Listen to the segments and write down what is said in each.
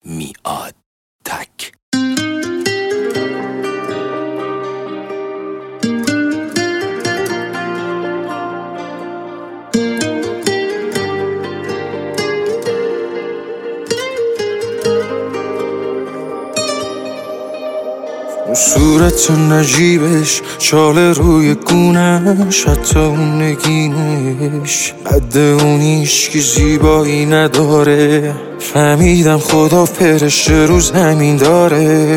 میاد تک. اون صورت نجیبش، شال روی گونش، حتی اون نگینش قد اونیش که زیبایی نداره. فهمیدم خدا فرشته رو زمین داره.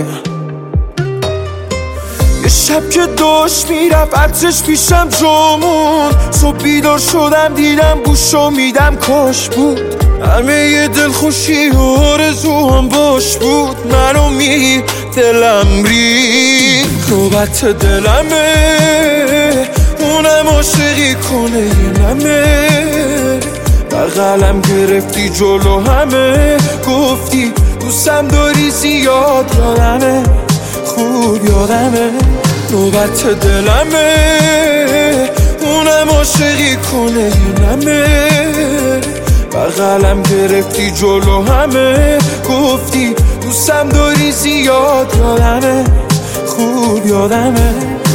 یه شب که داشت میرفت عطرش پیشم جامون، صبح بیدار شدم دیدم بوشو میدم کاش بود. همه یه دلخوشی و آرزوام باش بود. منو دلم ریخت نوبت دلمه، اونم عاشقی کنه یه نمه. بغلم گرفتی جلو همه، گفتی دوستم داری زیاد، یادمه خوب یادمه. نوبت دلمه، اونم عاشقی کنه یه نمه. بغلم گرفتی جلو همه، گفتی دوستم داری زیاد، یادمه خوب یادمه.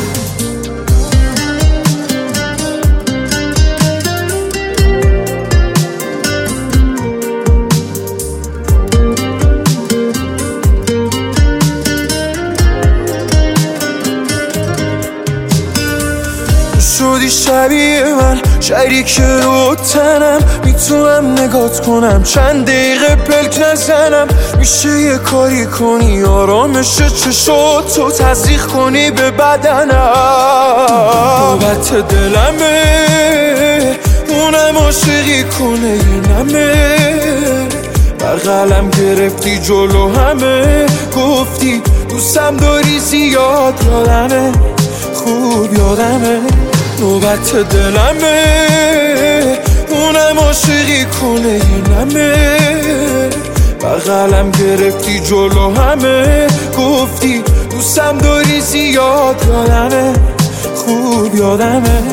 شدی شبیه من، شریک رو تنم، میتونم نگات کنم چند دقیقه پلک نزنم. میشه یه کاری کنی آرامش چشاتو تزریق کنی به بدنم. نوبت دلمه، اونم عاشقی کنه یه نمه. بغلم گرفتی جلو همه، گفتی دوستم داری زیاد، یادمه خوب یادمه. نوبت دلمه، اونم عاشقی کنه یه نمه. بغلم گرفتی جلو همه، گفتی دوستم داری زیاد، یادمه خوب یادمه.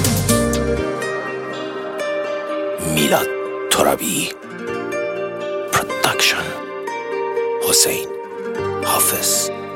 میلاد ترابی پروداکشن، حسین حافظ.